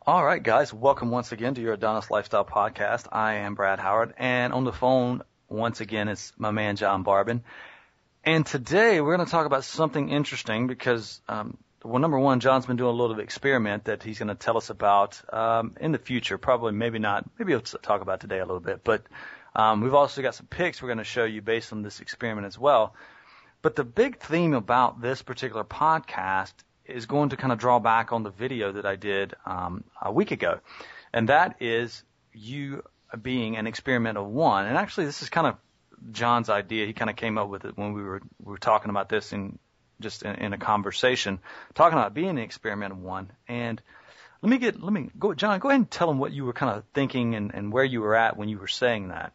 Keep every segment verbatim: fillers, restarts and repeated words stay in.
All right, guys, welcome once again to your Adonis Lifestyle Podcast. I am Brad Howard, and on the phone, once again, it's my man, John Barbin. And today, we're going to talk about something interesting because, um, well, number one, John's been doing a little experiment that he's going to tell us about um, in the future, probably maybe not, maybe he'll talk about today a little bit, but um, we've also got some pics we're going to show you based on this experiment as well. But the big theme about this particular podcast is going to kind of draw back on the video that I did um, a week ago. And that is you being an experiment of one. And actually, this is kind of John's idea. He kind of came up with it when we were we were talking about this in just in, in a conversation, talking about being an experiment of one. And let me get let me go, John. Go ahead and tell him what you were kind of thinking and, and where you were at when you were saying that.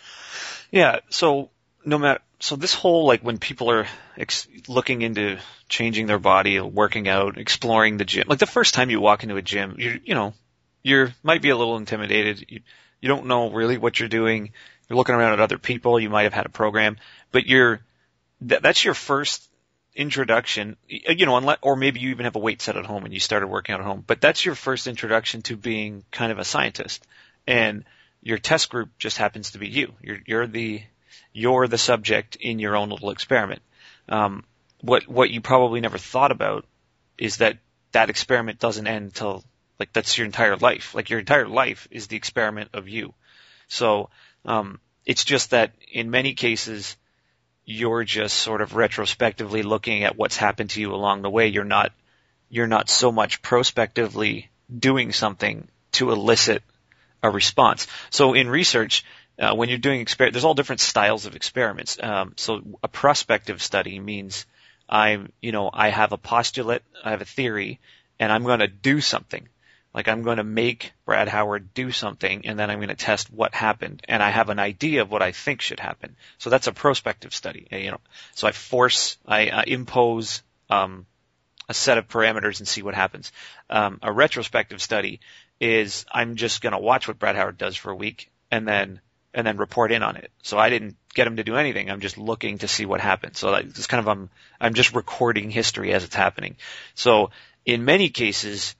Yeah. So no matter. So this whole, like, when people are ex- looking into changing their body, working out, exploring the gym, like the first time you walk into a gym, you you know, you're might be a little intimidated. You, you don't know really what you're doing. You're looking around at other people. You might have had a program, but you're that, that's your first introduction. You know, unless, or maybe you even have a weight set at home and you started working out at home. But that's your first introduction to being kind of a scientist, and your test group just happens to be you. You're you're the You're the subject in your own little experiment. Um, what what you probably never thought about is that that experiment doesn't end till, like, that's your entire life. Like, your entire life is the experiment of you. So um, it's just that in many cases you're just sort of retrospectively looking at what's happened to you along the way. You're not you're not so much prospectively doing something to elicit a response. So in research, Uh, when you're doing exper- there's all different styles of experiments. Um, so a prospective study means I'm, you know, I have a postulate, I have a theory, and I'm going to do something. Like, I'm going to make Brad Howard do something, and then I'm going to test what happened, and I have an idea of what I think should happen. So that's a prospective study. You know, so I force, I, I impose um, a set of parameters and see what happens. Um, a retrospective study is I'm just going to watch what Brad Howard does for a week, and then and then report in on it. So I didn't get him to do anything. I'm just looking to see what happened. So it's kind of, I'm, I'm just recording history as it's happening. So in many cases,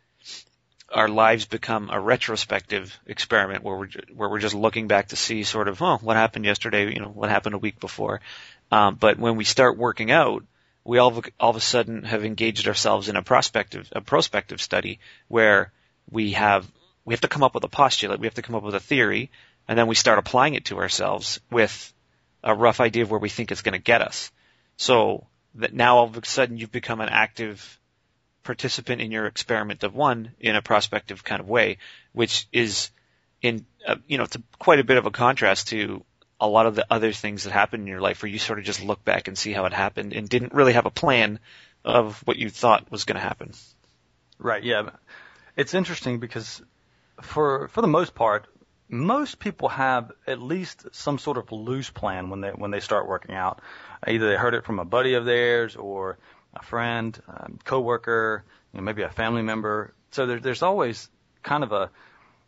our lives become a retrospective experiment where we're, where we're just looking back to see sort of, oh, what happened yesterday? You know, what happened a week before? Um, but when we start working out, we all, all of a sudden have engaged ourselves in a prospective, a prospective study where we have, we have to come up with a postulate. We have to come up with a theory. And then we start applying it to ourselves with a rough idea of where we think it's going to get us. So that now all of a sudden you've become an active participant in your experiment of one in a prospective kind of way, which is in, uh, you know, it's a, quite a bit of a contrast to a lot of the other things that happen in your life where you sort of just look back and see how it happened and didn't really have a plan of what you thought was going to happen. Right, yeah. It's interesting because for for the most part, most people have at least some sort of loose plan when they when they start working out. Either they heard it from a buddy of theirs or a friend, a coworker, you know, maybe a family member. So there, there's always kind of a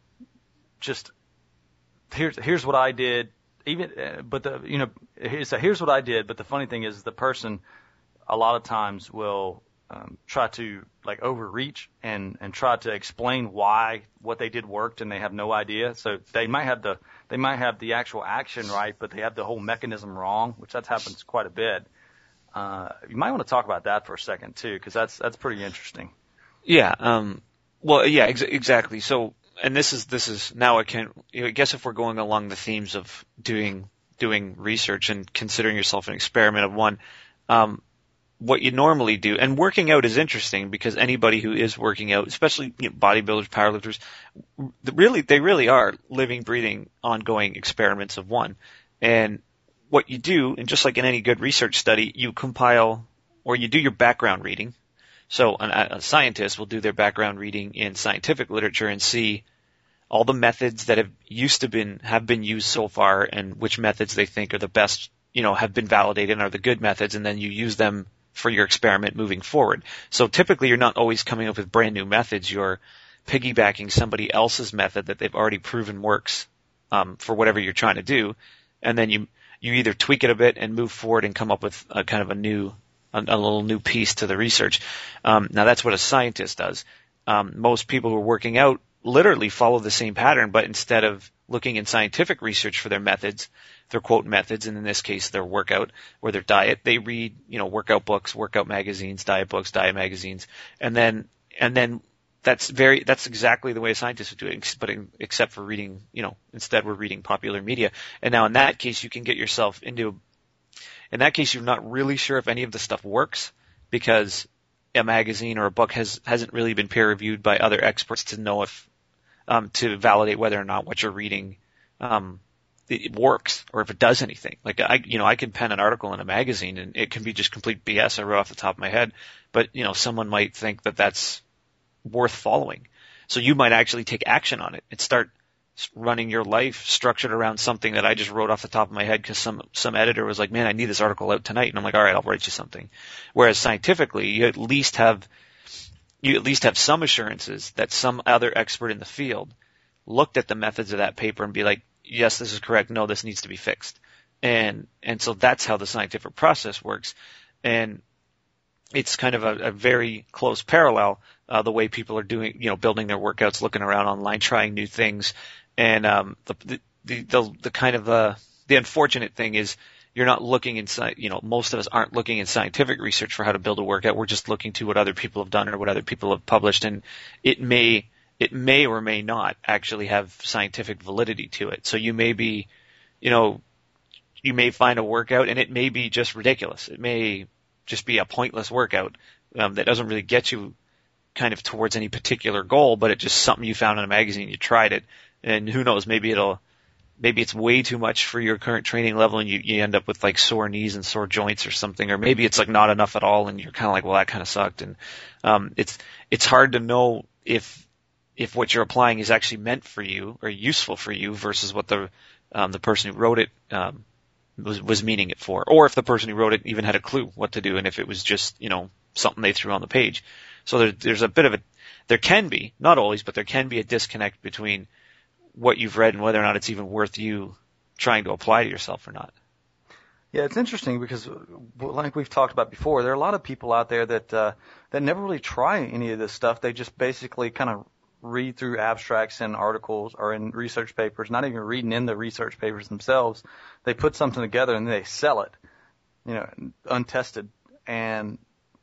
just here's here's what I did. Even but the you know here's here's what I did. But the funny thing is the person a lot of times will um, try to like overreach and, and try to explain why what they did worked and they have no idea. So they might have the, they might have the actual action right, but they have the whole mechanism wrong, which that happens quite a bit. Uh, you might want to talk about that for a second too, because that's, that's pretty interesting. Yeah. Um, well, yeah, ex- exactly. So, and this is, this is now I can, you know, I guess if we're going along the themes of doing, doing research and considering yourself an experiment of one, um, what you normally do, and working out is interesting because anybody who is working out, especially, you know, bodybuilders, powerlifters, really, they really are living, breathing, ongoing experiments of one. And what you do, and just like in any good research study, you compile or you do your background reading. So a, a scientist will do their background reading in scientific literature and see all the methods that have used to been have been used so far and which methods they think are the best, you know, have been validated and are the good methods, and then you use them for your experiment moving forward. So typically you're not always coming up with brand new methods. You're piggybacking somebody else's method that they've already proven works um, for whatever you're trying to do. And then you you either tweak it a bit and move forward and come up with a kind of a new, a, a little new piece to the research. Um, now that's what a scientist does. Um, most people who are working out literally follow the same pattern, but instead of looking in scientific research for their methods, their quote methods, and in this case their workout or their diet, they read, you know, workout books, workout magazines, diet books, diet magazines, and then, and then that's very, that's exactly the way a scientist would do it, but in, except for reading, you know, instead we're reading popular media. And now in that case, you can get yourself into, in that case, you're not really sure if any of the stuff works because a magazine or a book has, hasn't really been peer reviewed by other experts to know if, um, to validate whether or not what you're reading, um, it works or if it does anything. Like I, you know, I could pen an article in a magazine and it can be just complete B S I wrote off the top of my head, but you know, someone might think that that's worth following. So you might actually take action on it and start running your life structured around something that I just wrote off the top of my head because some, some editor was like, man, I need this article out tonight. And I'm like, all right, I'll write you something. Whereas scientifically, you at least have, you at least have some assurances that some other expert in the field looked at the methods of that paper and be like, yes, this is correct. No, this needs to be fixed. And, and so that's how the scientific process works. And it's kind of a, a very close parallel, uh, the way people are doing, you know, building their workouts, looking around online, trying new things. And, um, the, the, the, the kind of, uh, the unfortunate thing is you're not looking in, you know, most of us aren't looking in scientific research for how to build a workout. We're just looking to what other people have done or what other people have published. And it may, it may or may not actually have scientific validity to it. So you may be, you know, you may find a workout and it may be just ridiculous. It may just be a pointless workout um, that doesn't really get you kind of towards any particular goal, but it's just something you found in a magazine, you tried it, and who knows, maybe it'll, maybe it's way too much for your current training level and you, you end up with like sore knees and sore joints or something, or maybe it's like not enough at all and you're kind of like, well, that kind of sucked. And um, it's, it's hard to know if, if what you're applying is actually meant for you or useful for you versus what the, um, the person who wrote it, um, was, was meaning it for, or if the person who wrote it even had a clue what to do and if it was just, you know, something they threw on the page. So there, there's a bit of a, there can be, not always, but there can be a disconnect between what you've read and whether or not it's even worth you trying to apply to yourself or not. Yeah, it's interesting because, like we've talked about before, there are a lot of people out there that uh, that never really try any of this stuff. They just basically kind of read through abstracts and articles or in research papers, not even reading in the research papers themselves. They put something together and they sell it, you know, untested, and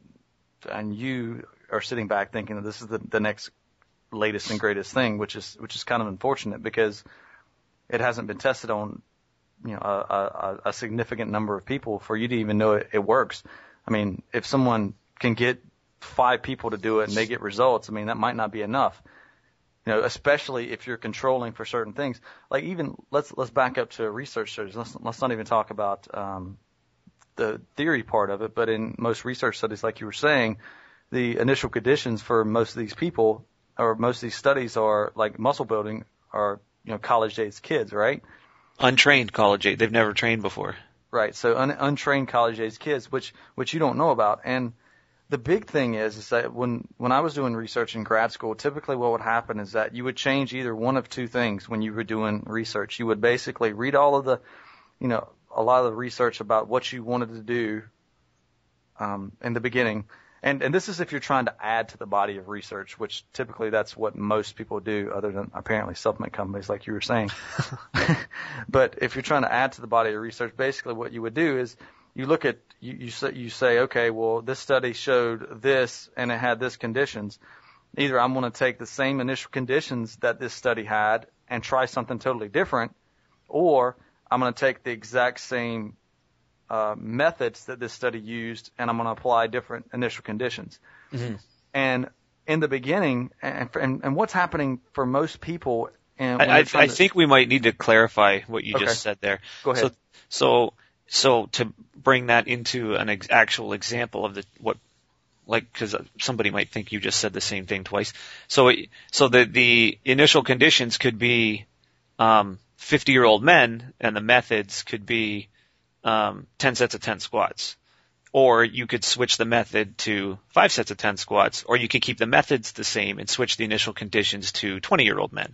and you are sitting back thinking that this is the, the next latest and greatest thing, which is which is kind of unfortunate because it hasn't been tested on, you know, a, a, a significant number of people for you to even know it, it works. I mean, if someone can get five people to do it and they get results, I mean, that might not be enough. You know, especially if you're controlling for certain things. Like even let's let's back up to research studies. Let's let's not even talk about um, the theory part of it. But in most research studies, like you were saying, the initial conditions for most of these people or most of these studies are like muscle building are, you know, college age kids, right? Untrained college age. They've never trained before. Right. So un, untrained college age kids, which which you don't know about. And the big thing is, is that when, when I was doing research in grad school, typically what would happen is that you would change either one of two things when you were doing research. You would basically read all of the, you know, a lot of the research about what you wanted to do um, in the beginning. And, and this is if you're trying to add to the body of research, which typically that's what most people do other than apparently supplement companies like you were saying. But if you're trying to add to the body of research, basically what you would do is you look at, you, you say, you say, okay, well, this study showed this and it had this conditions. Either I'm going to take the same initial conditions that this study had and try something totally different, or I'm going to take the exact same uh, methods that this study used and I'm going to apply different initial conditions. Mm-hmm. And in the beginning, and, and, and what's happening for most people, and I, I, I to... think we might need to clarify what you okay. just said there. Go ahead. So, so So to bring that into an ex- actual example of the what, like, because somebody might think you just said the same thing twice. So, so the the initial conditions could be um, fifty-year-old men, and the methods could be um, ten sets of ten squats, or you could switch the method to five sets of ten squats, or you could keep the methods the same and switch the initial conditions to twenty-year-old men.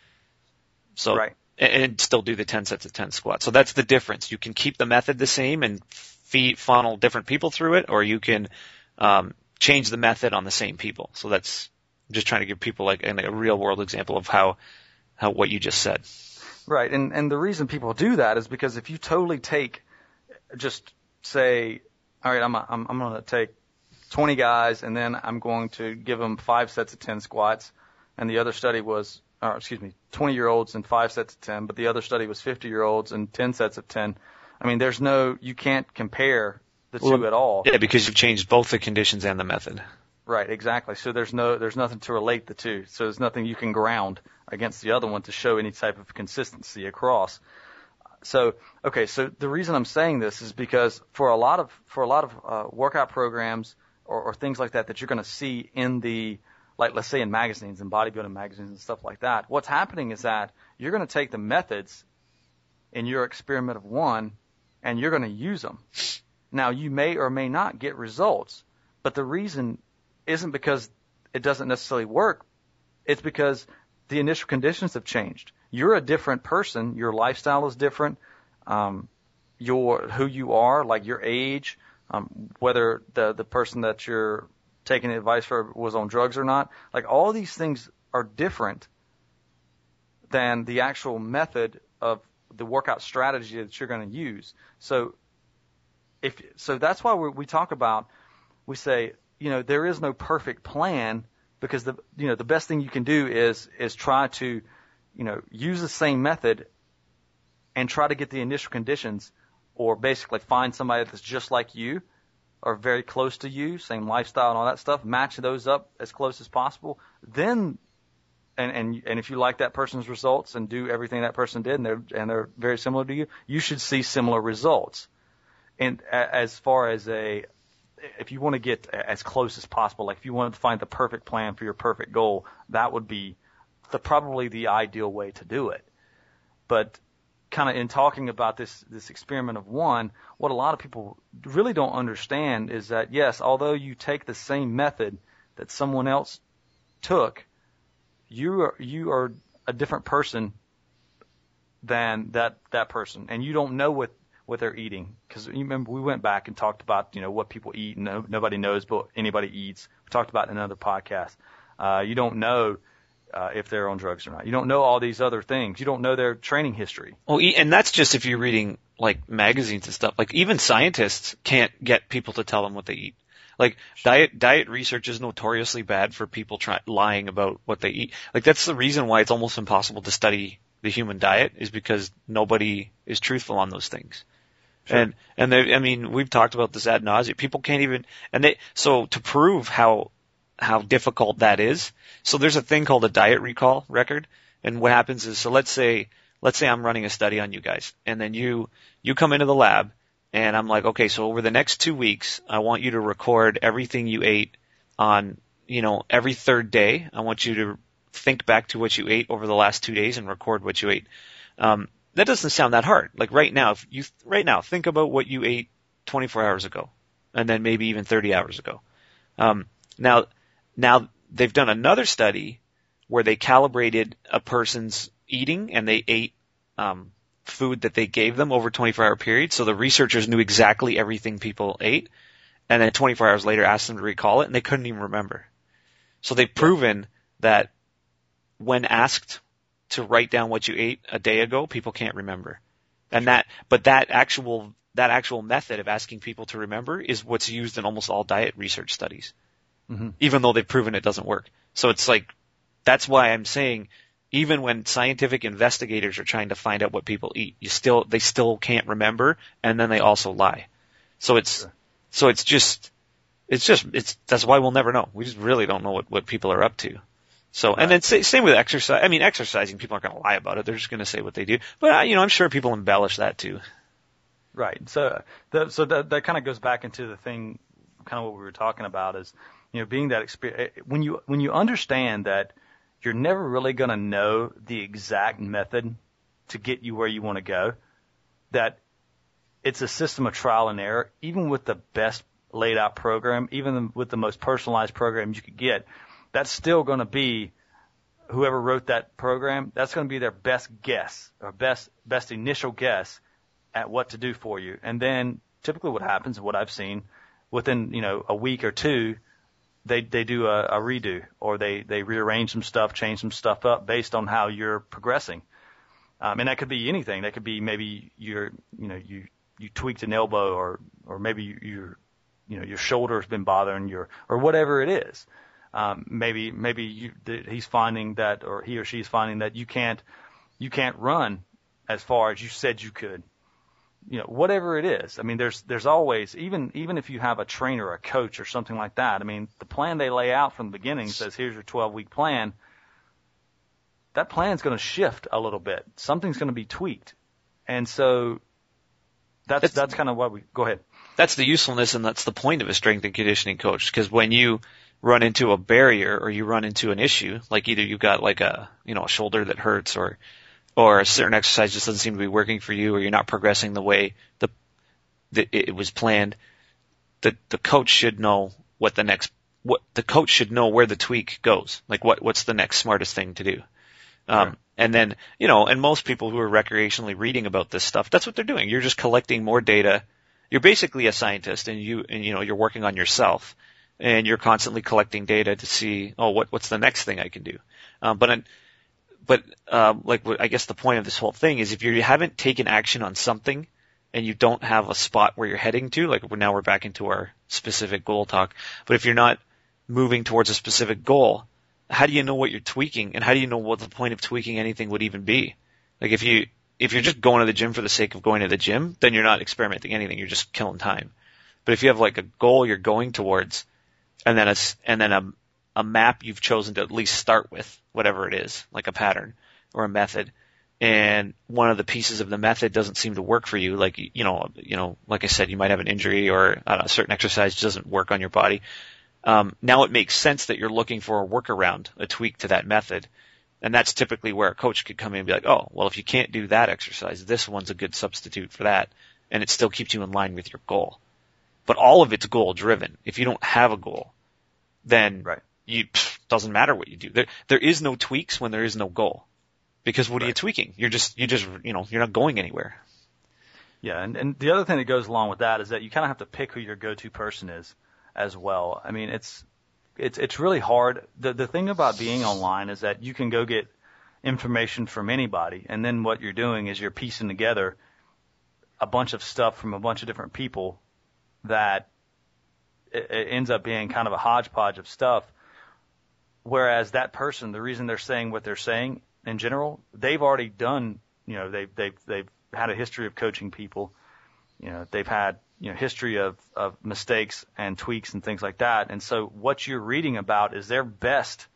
So. Right. And still do the ten sets of ten squats. So that's the difference. You can keep the method the same and feed, funnel different people through it, or you can um, change the method on the same people. So that's just trying to give people like a real world example of how, how what you just said. Right. And, and the reason people do that is because if you totally take, just say, all right, I'm, I'm, I'm going to take twenty guys and then I'm going to give them five sets of ten squats. And the other study was, or excuse me, twenty year olds and five sets of ten, but the other study was fifty year olds and ten sets of ten. I mean, there's no, you can't compare the two well, at all. Yeah, because you've changed both the conditions and the method. Right, exactly. So there's no, there's nothing to relate the two. So there's nothing you can ground against the other one to show any type of consistency across. So, okay, so the reason I'm saying this is because for a lot of, for a lot of uh, workout programs or, or things like that that you're going to see in the, like let's say in magazines and bodybuilding magazines and stuff like that, what's happening is that you're going to take the methods in your experiment of one and you're going to use them. Now, you may or may not get results, but the reason isn't because it doesn't necessarily work. It's because the initial conditions have changed. You're a different person. Your lifestyle is different. Um, your who you are, like your age, um, whether the the person that you're taking advice for was on drugs or not. Like all these things are different than the actual method of the workout strategy that you're going to use. So if so, that's why we, we talk about. We say, you know, there is no perfect plan because the you know the best thing you can do is is try to, you know, use the same method and try to get the initial conditions, or basically find somebody that's just like you or very close to you, same lifestyle and all that stuff, match those up as close as possible. Then, and and and if you like that person's results and do everything that person did, and they're and they're very similar to you, you should see similar results. And as far as a if you want to get as close as possible, like if you want to find the perfect plan for your perfect goal, that would be the probably the ideal way to do it. But kind of in talking about this this experiment of one, what a lot of people really don't understand is that, yes, although you take the same method that someone else took, you are you are a different person than that that person, and you don't know what what they're eating. Because you remember we went back and talked about, you know, what people eat, and no, nobody knows but anybody eats. We talked about it in another podcast. Uh, you don't know uh, if they're on drugs or not. You don't know all these other things. You don't know their training history. Well, and that's just if you're reading like magazines and stuff. Like even scientists can't get people to tell them what they eat. Like diet diet research is notoriously bad for people try, lying about what they eat. Like that's the reason why it's almost impossible to study the human diet, is because nobody is truthful on those things. Sure. And, and they, I mean, we've talked about this ad nauseum. People can't even, and they, so to prove how, how difficult that is, so there's a thing called a diet recall record. And what happens is, so let's say, let's say I'm running a study on you guys, and then you, you come into the lab, and I'm like, okay, so over the next two weeks, I want you to record everything you ate on, you know, every third day. I want you to think back to what you ate over the last two days and record what you ate. Um, That doesn't sound that hard. Like right now, if you right now think about what you ate twenty-four hours ago, and then maybe even thirty hours ago. Um, now, now they've done another study where they calibrated a person's eating, and they ate um, food that they gave them over a twenty-four hour period. So the researchers knew exactly everything people ate, and then twenty-four hours later asked them to recall it, and they couldn't even remember. So they've proven that when asked to write down what you ate a day ago, people can't remember. And that, but that actual, that actual method of asking people to remember is what's used in almost all diet research studies, mm-hmm. even though they've proven it doesn't work. So it's like, that's why I'm saying, even when scientific investigators are trying to find out what people eat, you still, they still can't remember, and then they also lie. So it's, sure. so it's just, it's just, it's, that's why we'll never know. We just really don't know what, what people are up to. So, right. And then say, same with exercise. I mean, exercising, people aren't going to lie about it. They're just going to say what they do. But, you know, I'm sure people embellish that too. Right. So, the, so that, that kind of goes back into the thing, kind of what we were talking about is, you know, being that experience. When you, when you understand that you're never really going to know the exact method to get you where you want to go, that it's a system of trial and error, even with the best laid out program, even with the most personalized program you could get, that's still going to be whoever wrote that program. That's going to be their best guess or best best initial guess at what to do for you. And then typically what happens, what I've seen, within you know a week or two, they they do a, a redo, or they they rearrange some stuff, change some stuff up based on how you're progressing. Um, and that could be anything. That could be maybe you're you know you you tweaked an elbow, or or maybe you, you're you know your shoulder's been bothering your, or whatever it is. Um, maybe maybe you, he's finding that, or he or she's finding that you can't you can't run as far as you said you could. You know, whatever it is. I mean, there's there's always, even even if you have a trainer or a coach or something like that, I mean, the plan they lay out from the beginning says, here's your twelve-week plan. That plan's going to shift a little bit. Something's going to be tweaked. And so that's it's, that's kind of what we, go ahead. That's the usefulness, and that's the point of a strength and conditioning coach, because when you run into a barrier or you run into an issue, like either you've got like a, you know, a shoulder that hurts, or or a certain exercise just doesn't seem to be working for you, or you're not progressing the way the, the it was planned, the the coach should know what the next what the coach should know where the tweak goes. Like what what's the next smartest thing to do. Um sure. And then, you know, and most people who are recreationally reading about this stuff, that's what they're doing. You're just collecting more data. You're basically a scientist, and you and you know, you're working on yourself, and you're constantly collecting data to see, oh, what what's the next thing I can do. Um but in, But, um, like, I guess the point of this whole thing is if you haven't taken action on something and you don't have a spot where you're heading to, like we're, now we're back into our specific goal talk, but if you're not moving towards a specific goal, how do you know what you're tweaking, and how do you know what the point of tweaking anything would even be? Like if you, if you're just going to the gym for the sake of going to the gym, then you're not experimenting anything, you're just killing time. But if you have like a goal you're going towards, and then a, and then a, a map you've chosen to at least start with, whatever it is, like a pattern or a method, and one of the pieces of the method doesn't seem to work for you, like, you know, you know, like I said, you might have an injury, or I don't know, a certain exercise doesn't work on your body. Um, now it makes sense that you're looking for a workaround, a tweak to that method. And that's typically where a coach could come in and be like, oh, well, if you can't do that exercise, this one's a good substitute for that. And it still keeps you in line with your goal. But all of it's goal driven. If you don't have a goal, then right. you, pff, doesn't matter what you do. There, there is no tweaks when there is no goal. Because what right. are you tweaking? You're just, you just, you know, you're not going anywhere. Yeah. And, and the other thing that goes along with that is that you kind of have to pick who your go-to person is as well. I mean, it's, it's, it's really hard. The, the thing about being online is that you can go get information from anybody. And then what you're doing is you're piecing together a bunch of stuff from a bunch of different people that it, it ends up being kind of a hodgepodge of stuff. Whereas that person, the reason they're saying what they're saying in general, they've already done, you know, they've, they've, they've had a history of coaching people. You know, they've had, you know, history of, of mistakes and tweaks and things like that. And so what you're reading about is their best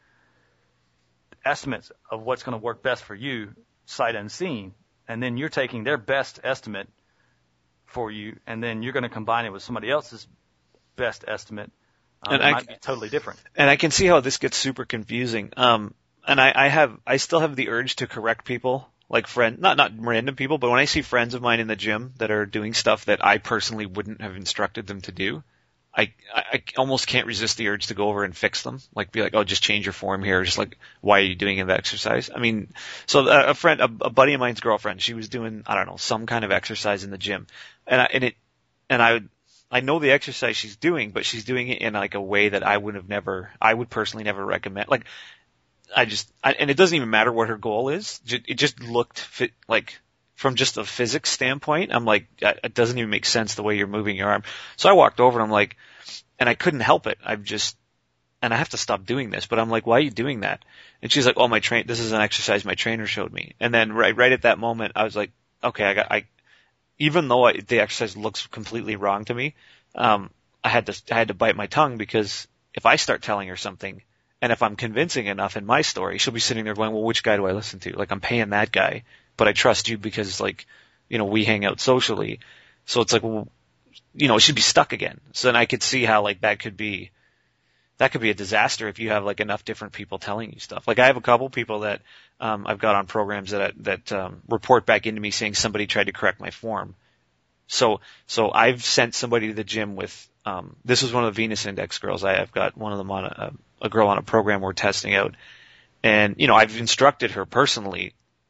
estimates of what's going to work best for you, sight unseen. And then you're taking their best estimate for you, and then you're going to combine it with somebody else's best estimate. Um, and it I, might be totally different. And I can see how this gets super confusing. Um, and I, I have, I still have the urge to correct people, like friend, not, not random people, but when I see friends of mine in the gym that are doing stuff that I personally wouldn't have instructed them to do, I, I almost can't resist the urge to go over and fix them. Like be like, oh, just change your form here. Just like, why are you doing that exercise? I mean, so a friend, a, a buddy of mine's girlfriend, she was doing, I don't know, some kind of exercise in the gym. And I, and it, and I would, I know the exercise she's doing, but she's doing it in like a way that I would have never, I would personally never recommend. Like, I just, I, and it doesn't even matter what her goal is. It just looked fit, like, from just a physics standpoint, I'm like, it doesn't even make sense the way you're moving your arm. So I walked over and I'm like, and I couldn't help it. I've just, and I have to stop doing this, but I'm like, why are you doing that? And she's like, oh, my train, this is an exercise my trainer showed me. And then right, right at that moment, I was like, okay, I got, I, even though I, the exercise looks completely wrong to me, um, I had to, I had to bite my tongue, because if I start telling her something, and if I'm convincing enough in my story, she'll be sitting there going, well, which guy do I listen to? Like, I'm paying that guy, but I trust you because, like, you know, we hang out socially. So it's like, well, you know, it should be stuck again. So then I could see how, like, that could be, that could be a disaster if you have, like, enough different people telling you stuff. Like, I have a couple people that, um, I've got on programs that, that, um, report back into me saying somebody tried to correct my form. So, so I've sent somebody to the gym with, um, this was one of the Venus Index girls. I, I've got one of them on a, a girl on a program we're testing out. And, you know, I've instructed her personally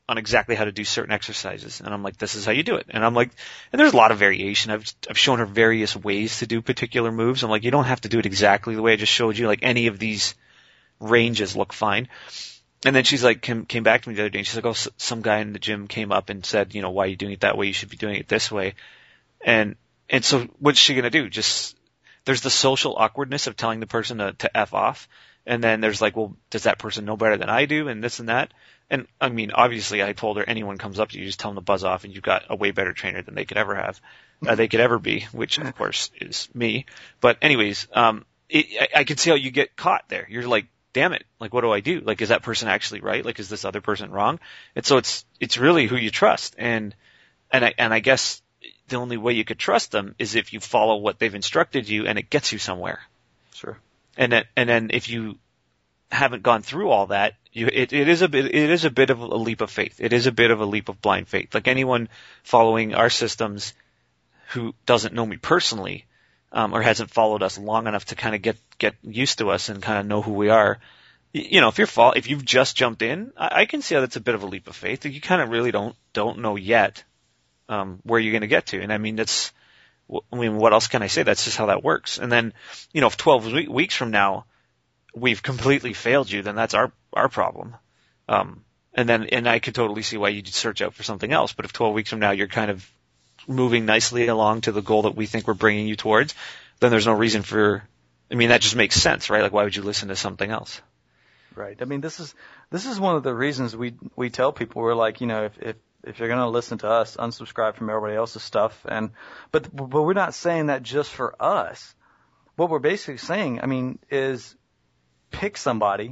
on exactly how to do certain exercises. And I'm like, this is how you do it. And I'm like, and there's a lot of variation. I've, I've shown her various ways to do particular moves. I'm like, you don't have to do it exactly the way I just showed you. Like any of these ranges look fine. And then she's like, came, came back to me the other day and she's like, oh, s- some guy in the gym came up and said, you know, why are you doing it that way? You should be doing it this way. And, and so what's she going to do? Just, there's the social awkwardness of telling the person to, to F off. And then there's like, well, does that person know better than I do? And this and that. And I mean, obviously I told her anyone comes up to you, just tell them to buzz off and you've got a way better trainer than they could ever have, uh, they could ever be, which of course is me. But anyways, um, it, I, I can see how you get caught there. You're like, damn it. Like, what do I do? Like, is that person actually right? Like, is this other person wrong? And so it's, it's really who you trust. And, and I, and I guess the only way you could trust them is if you follow what they've instructed you and it gets you somewhere. Sure. And then, and then if you haven't gone through all that, you, it, it is a bit, it is a bit of a leap of faith. It is a bit of a leap of blind faith. Like anyone following our systems who doesn't know me personally, um, or hasn't followed us long enough to kind of get, get used to us and kind of know who we are. You know, if you're fall, if you've just jumped in, I, I can see how that's a bit of a leap of faith. You kind of really don't, don't know yet, um, where you're going to get to. And I mean, that's, I mean, what else can I say? That's just how that works. And then, you know, if twelve weeks from now we've completely failed you, then that's our, our problem. Um, and then, and I could totally see why you'd search out for something else. But if twelve weeks from now you're kind of moving nicely along to the goal that we think we're bringing you towards, then there's no reason for, I mean, that just makes sense, right? Like, why would you listen to something else? Right. I mean, this is, this is one of the reasons we, we tell people, we're like, you know, if, if, if you're going to listen to us, unsubscribe from everybody else's stuff. And, but, but we're not saying that just for us. What we're basically saying, I mean, is pick somebody,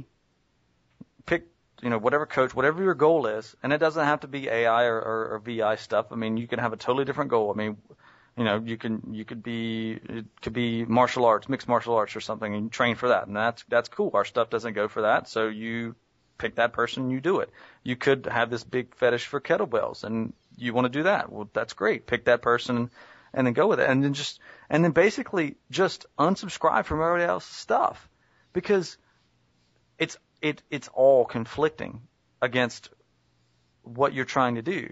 pick, you know, whatever coach, whatever your goal is. And it doesn't have to be A I or, or, or V I stuff. I mean, you can have a totally different goal. I mean, you know, you can, you could be, it could be martial arts, mixed martial arts or something, and you train for that. And that's, that's cool. Our stuff doesn't go for that. So you pick that person and you do it. You could have this big fetish for kettlebells and you want to do that. Well, that's great. Pick that person and then go with it. And then just, and then basically just unsubscribe from everybody else's stuff because it's, it, it's all conflicting against what you're trying to do.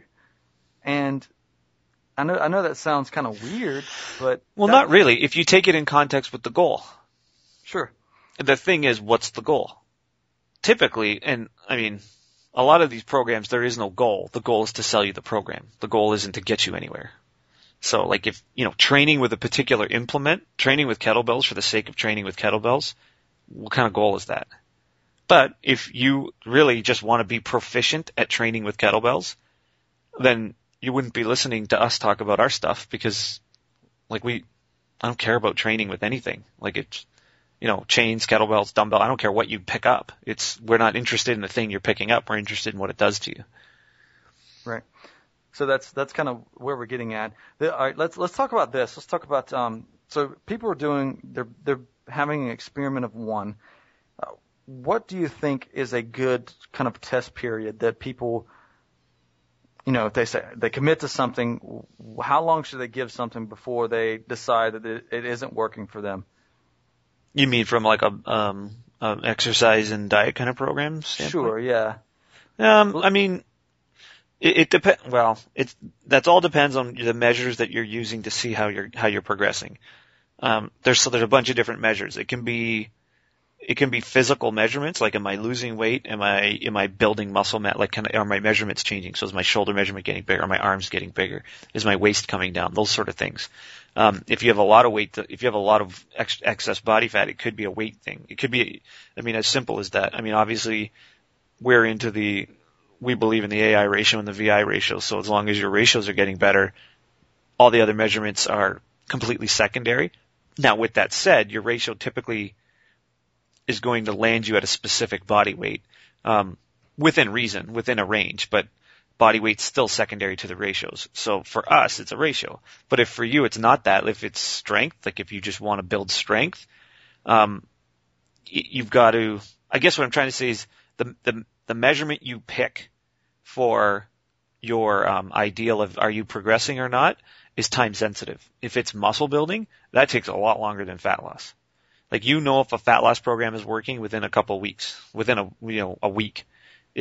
And I know, I know that sounds kind of weird, but. Well, not really. If you take it in context with the goal. Sure. The thing is, what's the goal? Typically, and I mean, a lot of these programs, there is no goal. The goal is to sell you the program. The goal isn't to get you anywhere. So like if, you know, training with a particular implement, training with kettlebells for the sake of training with kettlebells, what kind of goal is that? But if you really just want to be proficient at training with kettlebells, then you wouldn't be listening to us talk about our stuff because, like, we, I don't care about training with anything. Like, it's, you know, chains, kettlebells, dumbbell, I don't care what you pick up. It's, we're not interested in the thing you're picking up. We're interested in what it does to you. Right. So that's, that's kind of where we're getting at. The, all right, let's, let's talk about this. Let's talk about, um, so people are doing, they're, they're having an experiment of one. Uh, what do you think is a good kind of test period that people, you know, if they say they commit to something, how long should they give something before they decide that it, it isn't working for them? You mean from like a um an exercise and diet kind of program standpoint? Sure, yeah. Um, I mean, it, it depends. Well, it's that all depends on the measures that you're using to see how you're how you're progressing. Um, there's so there's a bunch of different measures. It can be It can be physical measurements, like am I losing weight? Am I am I building muscle mass? Like can I, are my measurements changing? So is my shoulder measurement getting bigger? Are my arms getting bigger? Is my waist coming down? Those sort of things. Um, if you have a lot of weight, to, if you have a lot of ex- excess body fat, it could be a weight thing. It could be, I mean, as simple as that. I mean, obviously, we're into the, we believe in the A I ratio and the V I ratio. So as long as your ratios are getting better, all the other measurements are completely secondary. Now, with that said, your ratio typically is going to land you at a specific body weight, um, within reason, within a range, but body weight's still secondary to the ratios. So for us, it's a ratio. But if for you, it's not that, if it's strength, like if you just want to build strength, um, you've got to, I guess what I'm trying to say is the, the, the measurement you pick for your, um, ideal of are you progressing or not is time sensitive. If it's muscle building, that takes a lot longer than fat loss. Like, you know, if a fat loss program is working within a couple of weeks, within a, you know, a week. If,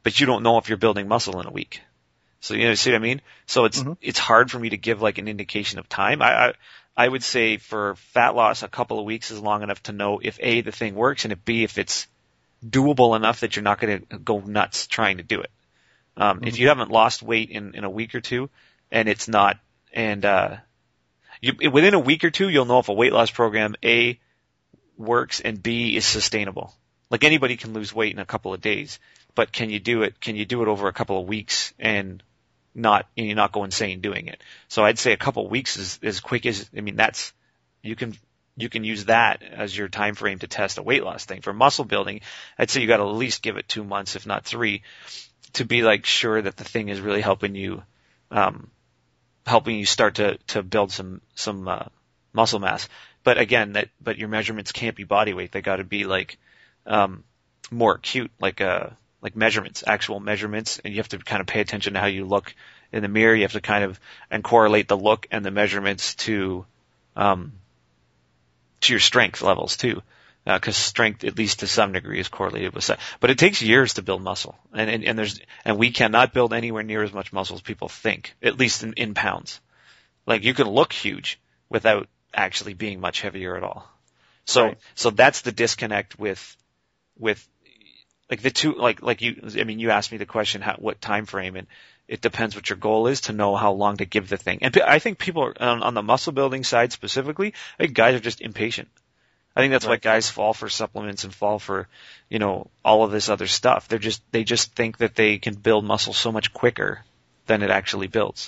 but you don't know if you're building muscle in a week. So, you know, see what I mean? So it's, mm-hmm. it's hard for me to give like an indication of time. I, I, I would say for fat loss, a couple of weeks is long enough to know if A, the thing works, and if B, if it's doable enough that you're not going to go nuts trying to do it. Um, mm-hmm. If you haven't lost weight in, in a week or two and it's not, and, uh, you, within a week or two, you'll know if a weight loss program, A, works and B, is sustainable. Like anybody can lose weight in a couple of days, but can you do it, can you do it over a couple of weeks and not, and you not go insane doing it? So I'd say a couple of weeks is as quick as, I mean, that's, you can, you can use that as your time frame to test a weight loss thing. For muscle building, I'd say you got to at least give it two months, if not three, to be like sure that the thing is really helping you, um, helping you start to, to build some, some, uh, muscle mass. But again, that, but your measurements can't be body weight. They got to be like, um, more acute, like, uh, like measurements, actual measurements, and you have to kind of pay attention to how you look in the mirror. You have to kind of, and correlate the look and the measurements to, um, to your strength levels too. Uh, cause strength, at least to some degree, is correlated with size. But it takes years to build muscle. And, and, and there's, and we cannot build anywhere near as much muscle as people think, at least in, in pounds. Like you can look huge without actually being much heavier at all. So, right. so that's the disconnect with, with, like the two, like, like you, I mean, you asked me the question, how, what time frame, and it depends what your goal is to know how long to give the thing. And I think people are, on, on the muscle building side specifically, I think guys are just impatient. I think that's right. why guys fall for supplements and fall for, you know, all of this other stuff. They're just, they just think that they can build muscle so much quicker than it actually builds.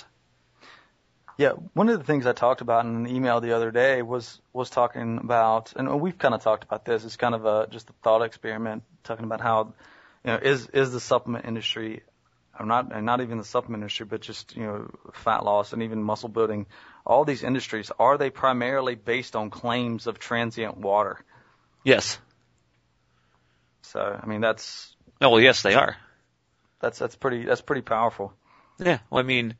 Yeah, one of the things I talked about in an email the other day was was talking about, and we've kind of talked about this. It's kind of a just a thought experiment, talking about how, you know, is is the supplement industry, or not, and not even the supplement industry, but just, you know, fat loss and even muscle building, all these industries, are they primarily based on claims of transient water? Yes. So, I mean, that's. Oh well, yes, they are. That's that's pretty that's pretty powerful. Yeah, well, I mean.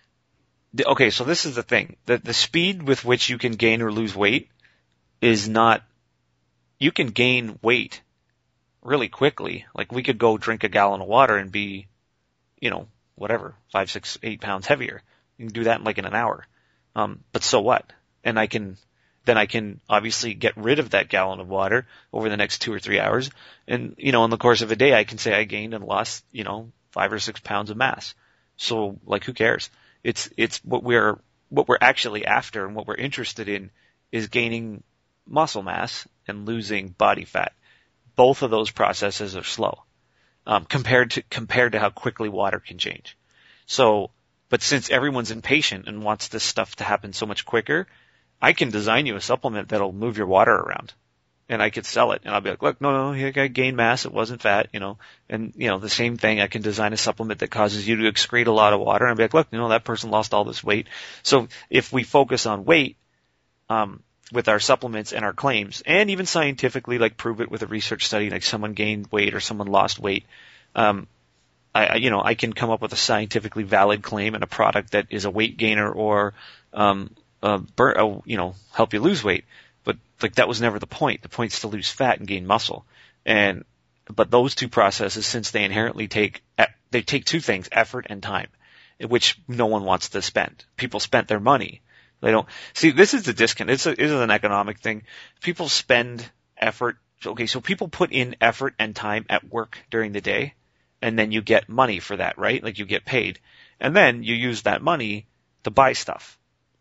Okay, so this is the thing. The, the speed with which you can gain or lose weight is not, you can gain weight really quickly. Like we could go drink a gallon of water and be, you know, whatever, five, six, eight pounds heavier. You can do that in like in an hour. Um, but so what? And I can, then I can obviously get rid of that gallon of water over the next two or three hours. And, you know, in the course of a day, I can say I gained and lost, you know, five or six pounds of mass. So like, who cares? It's, it's what we're, what we're actually after and what we're interested in is gaining muscle mass and losing body fat. Both of those processes are slow, um, compared to, compared to how quickly water can change. So, but since everyone's impatient and wants this stuff to happen so much quicker, I can design you a supplement that'll move your water around. And I could sell it, and I'll be like, look, no, no, you got gained mass, it wasn't fat, you know, and, you know, the same thing, I can design a supplement that causes you to excrete a lot of water, and I'll be like, look, you know, that person lost all this weight. So if we focus on weight, um, with our supplements and our claims, and even scientifically, like prove it with a research study, like someone gained weight or someone lost weight, um, I, I you know, I can come up with a scientifically valid claim and a product that is a weight gainer or, um, uh, bur- uh, you know, help you lose weight. But like that was never the point. The point is to lose fat and gain muscle. And, but those two processes, since they inherently take, they take two things, effort and time, which no one wants to spend. People spent their money. They don't, see, this is the disconnect. It's a, this is an economic thing. People spend effort. Okay. So people put in effort and time at work during the day, and then you get money for that, right? Like you get paid. And then you use that money to buy stuff.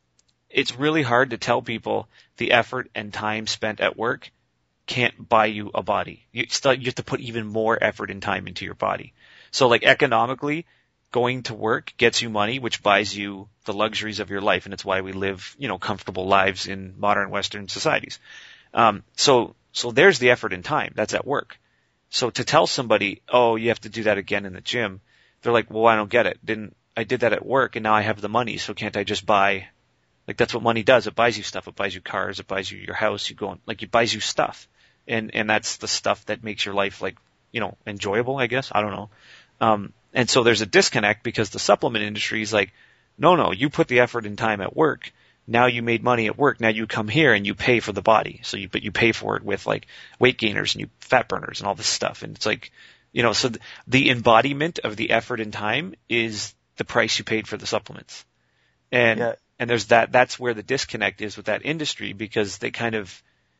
It's really hard to tell people the effort and time spent at work can't buy you a body. You still, you have to put even more effort and time into your body. So like economically, going to work gets you money, which buys you the luxuries of your life. And it's why we live, you know, comfortable lives in modern Western societies. Um, so, so there's the effort and time. That's at work. So to tell somebody, oh, you have to do that again in the gym, they're like, well, I don't get it. Didn't, I did that at work and now I have the money. So can't I just buy? Like that's what money does. It buys you stuff. It buys you cars. It buys you your house. You go on, like it buys you stuff. And, and that's the stuff that makes your life like, you know, enjoyable, I guess. I don't know. Um, and so there's a disconnect because the supplement industry is like, no, no, you put the effort and time at work. Now you made money at work. Now you come here and you pay for the body. So you, but you pay for it with like weight gainers and you fat burners and all this stuff. And it's like, You know, so th- the embodiment of the effort and time is the price you paid for the supplements. And, Yeah. and there's that, that's where the disconnect is with that industry, because they kind of,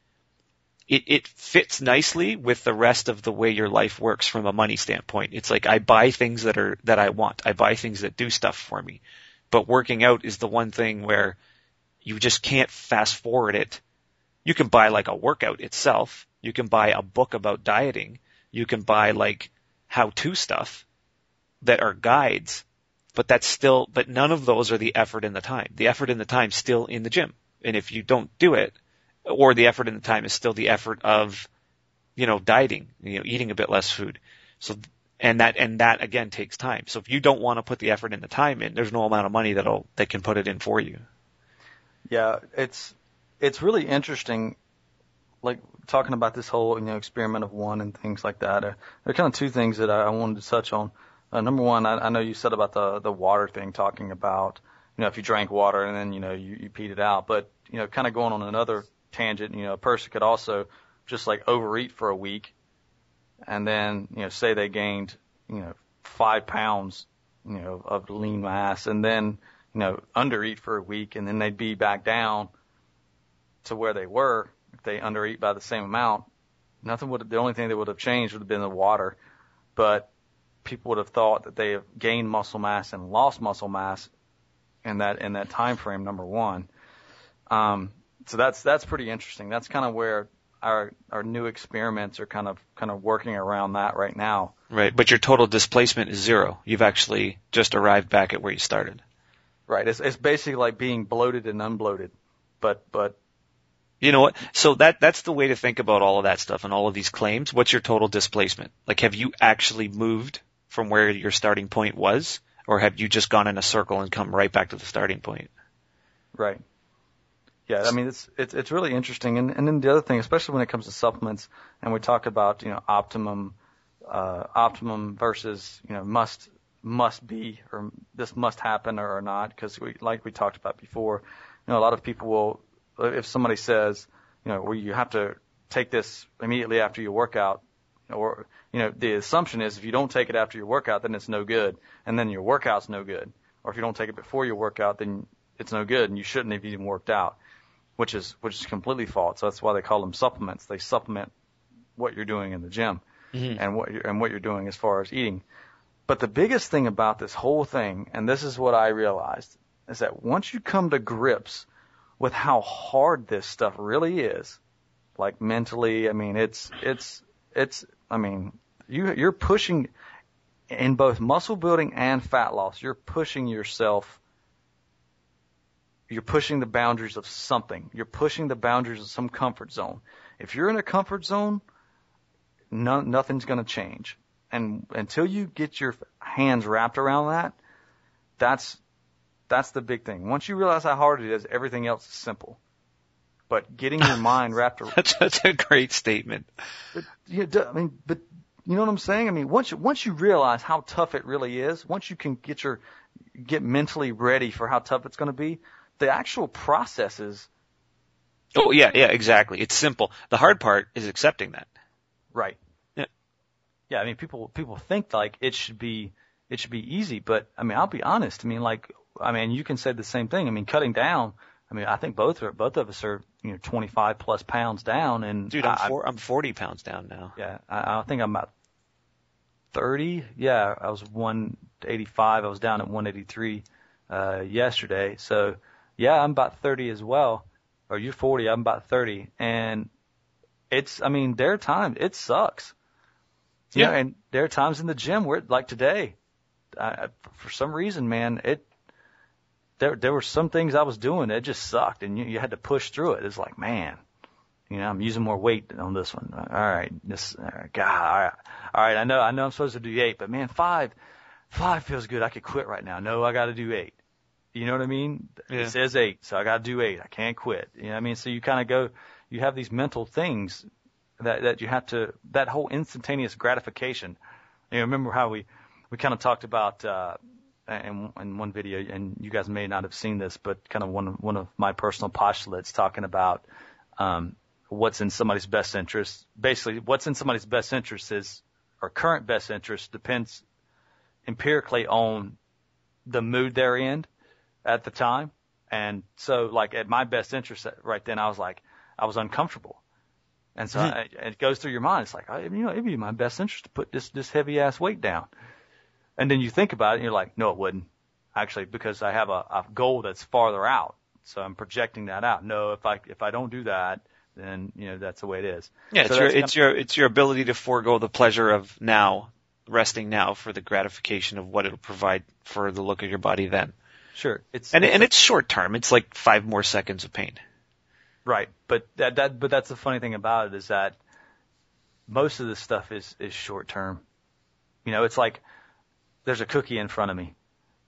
it, it fits nicely with the rest of the way your life works from a money standpoint. It's like I buy things that are, that I want. I buy things that do stuff for me. But working out is the one thing where you just can't fast forward it. You can buy like a workout itself. You can buy a book about dieting. You can buy like how-to stuff that are guides, but that's still, but none of those are the effort and the time. The effort and the time still in the gym. And if you don't do it, or the effort and the time is still the effort of, you know, dieting, you know, eating a bit less food. So, and that, and that again takes time. So if you don't want to put the effort and the time in, there's no amount of money that'll, that can put it in for you. Yeah, it's it's really interesting, like talking about this whole, you know, experiment of one and things like that. Uh, there are kind of two things that I, I wanted to touch on. Uh, number one, I, I know you said about the the water thing, talking about, you know, if you drank water and then, you know, you, you peed it out. But, you know, kind of going on another tangent, you know, a person could also just like overeat for a week and then, you know, say they gained, you know, five pounds, you know, of lean mass, and then, you know, undereat for a week, and then they'd be back down to where they were. If they undereat by the same amount, nothing would, the only thing that would have changed would have been the water. But people would have thought that they have gained muscle mass and lost muscle mass in that, in that time frame, number one. Um, so that's, that's pretty interesting. That's kind of where our, our new experiments are kind of, kind of working around that right now. Right. But your total displacement is zero. You've actually just arrived back at where you started. Right. It's, it's basically like being bloated and unbloated, but, but. You know what? So that, that's the way to think about all of that stuff and all of these claims. What's your total displacement? Like, have you actually moved from where your starting point was, or have you just gone in a circle and come right back to the starting point? Right. Yeah. I mean, it's, it's, it's really interesting. And, and then the other thing, especially when it comes to supplements, and we talk about, you know, optimum, uh, optimum versus, you know, must, must be, or this must happen or, or not, because we, like we talked about before, you know, a lot of people will, if somebody says, you know, well, you have to take this immediately after your workout, or, you know, the assumption is if you don't take it after your workout, then it's no good, and then your workout's no good. Or if you don't take it before your workout, then it's no good, and you shouldn't have even worked out, which is, which is completely false. So that's why they call them supplements. They supplement what you're doing in the gym, mm-hmm. and what you're, and what you're doing as far as eating. But the biggest thing about this whole thing, and this is what I realized, is that once you come to grips with how hard this stuff really is, like mentally, I mean, it's, it's, it's, I mean, you, you're pushing in both muscle building and fat loss, you're pushing yourself, you're pushing the boundaries of something. You're pushing the boundaries of some comfort zone. If you're in a comfort zone, no, nothing's going to change. And until you get your hands wrapped around that, that's, that's the big thing. Once you realize how hard it is, everything else is simple. But getting your mind wrapped around. that's, that's a great statement. But, you know, I mean, but you know what I'm saying? I mean, once you, once you realize how tough it really is, once you can get your, get mentally ready for how tough it's going to be, the actual processes. Oh yeah, yeah, exactly. It's simple. The hard part is accepting that. Right. Yeah. Yeah. I mean, people, people think like it should be, it should be easy, but I mean, I'll be honest. I mean, like, I mean, you can say the same thing. I mean, cutting down, I mean, I think both are, both of us are, you know, twenty-five plus pounds down. And dude, I'm, I, four, I'm forty pounds down now. Yeah. I, I think I'm about thirty. Yeah. I was one eighty-five. I was down at one eighty-three, uh, yesterday. So yeah, I'm about thirty as well. Or you're forty. I'm about thirty. And it's, I mean, there are times it sucks. Yeah. You know, and there are times in the gym where, like today, I, for some reason, man, it, there, there were some things I was doing that just sucked, and you, you had to push through it. It's like, man, you know, I'm using more weight on this one. All right. This, uh, God, all right. All right. I know, I know I'm supposed to do eight, but man, five, five feels good. I could quit right now. No, I got to do eight. You know what I mean? Yeah. It says eight, so I got to do eight. I can't quit. You know what I mean? So you kind of go, you have these mental things that, that you have to, that whole instantaneous gratification. You know, remember how we, we kind of talked about, uh, in, in one video, and you guys may not have seen this, but kind of one of, one of my personal postulates talking about, um, what's in somebody's best interest. Basically, what's in somebody's best interest is or current best interest depends empirically on the mood they're in at the time. And so, like, at my best interest right then, I was like, I was uncomfortable. And so mm-hmm. I, it goes through your mind. It's like, I, you know, it'd be in my best interest to put this, this heavy ass weight down. And then you think about it and you're like, no, it wouldn't actually, because I have a, a goal that's farther out. So I'm projecting that out. No, if I, if I don't do that, then, you know, that's the way it is. Yeah. So it's your, it's of, your, it's your ability to forego the pleasure of now, resting now for the gratification of what it'll provide for the look of your body then. Sure. It's, and, it's and it's short term. It's like five more seconds of pain. Right. But that, that, but that's the funny thing about it is that most of this stuff is, is short term. You know, it's like there's a cookie in front of me,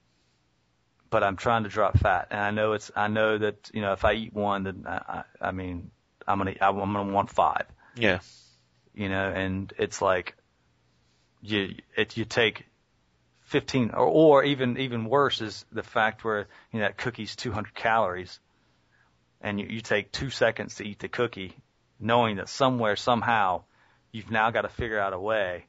but I'm trying to drop fat. And I know it's, I know that, you know, if I eat one, then I, I, I mean, I'm going to, I'm going to want five. Yeah. You know, and it's like you, it, you take fifteen or, or even, even worse is the fact where, you know, that cookie's two hundred calories. And you, you take two seconds to eat the cookie, knowing that somewhere, somehow, you've now got to figure out a way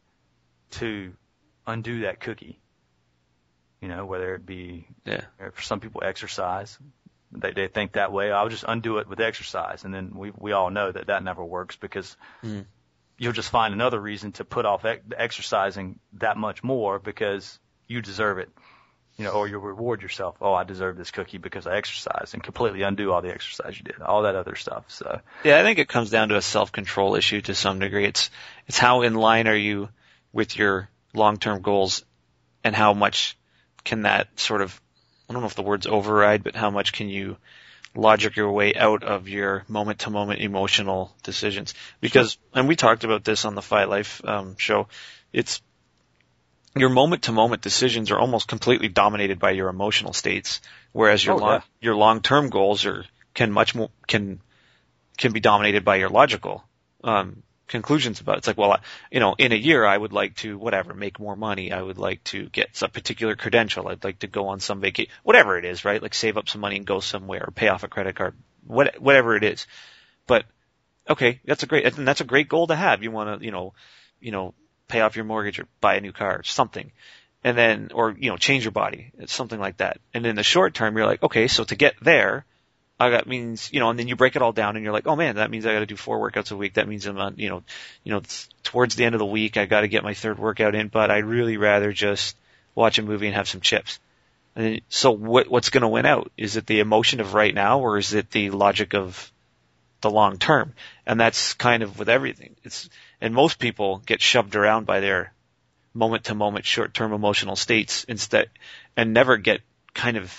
to undo that cookie. You know, whether it be, yeah. for some people, exercise. They they think that way. I'll just undo it with exercise. And then we we all know that that never works because mm. you'll just find another reason to put off ex- exercising that much more because you deserve it. You know, or you'll reward yourself. Oh, I deserve this cookie because I exercised, and completely undo all the exercise you did, all that other stuff. So yeah, I think it comes down to a self-control issue to some degree. It's it's how in line are you with your long-term goals, and how much can that sort of, I don't know if the word's override, but how much can you logic your way out of your moment-to-moment emotional decisions? Because, and we talked about this on the Fight Life um, show, it's your moment-to-moment decisions are almost completely dominated by your emotional states, whereas your oh, long, yeah. your long-term goals are can much more can can be dominated by your logical um, conclusions about it. It's like, well, I, you know, in a year I would like to whatever make more money. I would like to get a particular credential. I'd like to go on some vacation, whatever it is, right? Like save up some money and go somewhere, or pay off a credit card, what, whatever it is. But okay, that's a great and that's a great goal to have. You want to, you know, you know. pay off your mortgage or buy a new car or something. And then, or, you know, change your body. It's something like that. And in the short term, you're like, okay, so to get there, I got means, you know, and then you break it all down and you're like, oh man, that means I got to do four workouts a week. That means I'm on, you know, you know, towards the end of the week, I got to get my third workout in, but I'd really rather just watch a movie and have some chips. And then, so what, what's going to win out? Is it the emotion of right now, or is it the logic of the long term? And that's kind of with everything. It's, and most people get shoved around by their moment to moment short term emotional states instead, and never get kind of,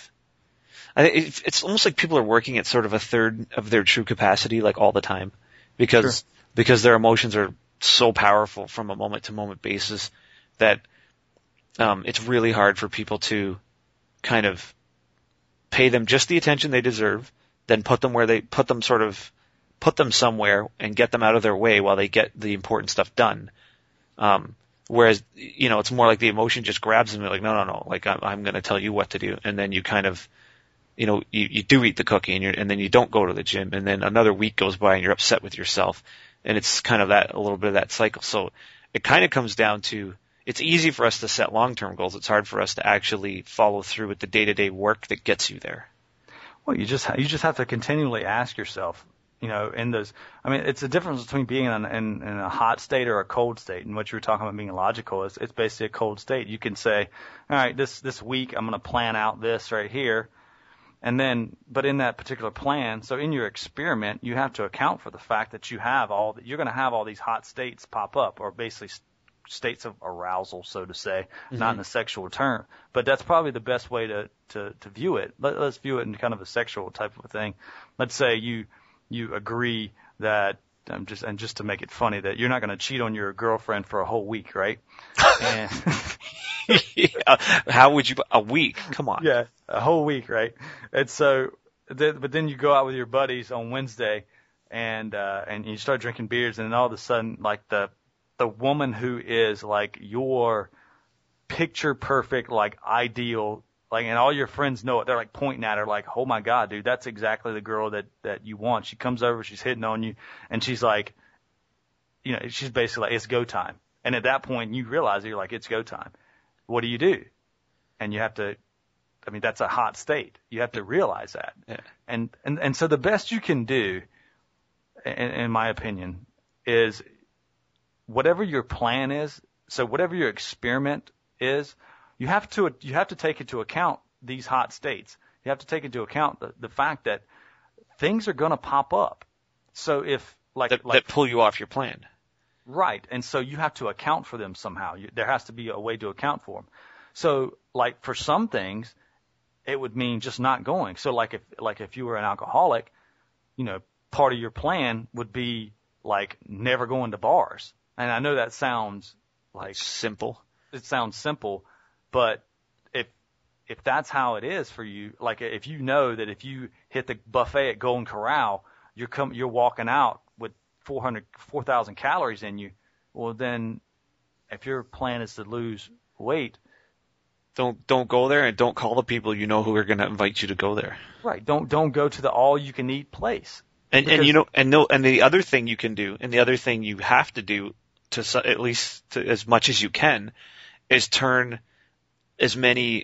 I think it's almost like people are working at sort of a third of their true capacity, like all the time, because, sure. because their emotions are so powerful from a moment to moment basis that, um, it's really hard for people to kind of pay them just the attention they deserve, then put them where they put them sort of, put them somewhere and get them out of their way while they get the important stuff done. Um, whereas, you know, it's more like the emotion just grabs them and like, no, no, no, like I'm, I'm going to tell you what to do. And then you kind of, you know, you, you do eat the cookie and you're, and then you don't go to the gym, and then another week goes by and you're upset with yourself. And it's kind of that, a little bit of that cycle. So it kind of comes down to, it's easy for us to set long-term goals. It's hard for us to actually follow through with the day-to-day work that gets you there. Well, you just, you just have to continually ask yourself, you know, in those, I mean, it's a difference between being in, in, in a hot state or a cold state. And what you were talking about being logical is it's basically a cold state. You can say, all right, this, this week I'm going to plan out this right here. And then, but in that particular plan, so in your experiment, you have to account for the fact that you have all, you're going to have all these hot states pop up, or basically states of arousal, so to say, mm-hmm. not in a sexual term. But that's probably the best way to, to, to view it. Let, let's view it in kind of a sexual type of a thing. Let's say you, you agree that, um, just, and just to make it funny, that you're not going to cheat on your girlfriend for a whole week, right? And yeah. How would you, a week? Come on. Yeah, a whole week, right? And so, but then you go out with your buddies on Wednesday, and, uh, and you start drinking beers, and then all of a sudden, like the, the woman who is like your picture perfect, like ideal, like, and all your friends know it. They're like pointing at her like, oh my God, dude, that's exactly the girl that, that you want. She comes over, she's hitting on you, and she's like, you know, she's basically like, it's go time. And at that point, you realize you're like, it's go time. What do you do? And you have to, I mean, that's a hot state. You have to realize that. Yeah. And, and, and so the best you can do, in, in my opinion, is whatever your plan is, so whatever your experiment is, you have to, you have to take into account these hot states. You have to take into account the, the fact that things are going to pop up. So if, like, that, like, that pull you off your plan. Right. And so you have to account for them somehow. You, there has to be a way to account for them. So, like, for some things, it would mean just not going. So, like, if, like, if you were an alcoholic, you know, part of your plan would be, like, never going to bars. And I know that sounds like simple. It sounds simple, but if, if that's how it is for you, like, if you know that if you hit the buffet at Golden Corral, you're come, you're walking out with four hundred, four thousand calories in you, well, then if your plan is to lose weight, don't don't go there, and don't call the people you know who are going to invite you to go there. Right. Don't don't go to the all you can eat place. And and you know and no and the other thing you can do, and the other thing you have to do to at least to, as much as you can, is turn as many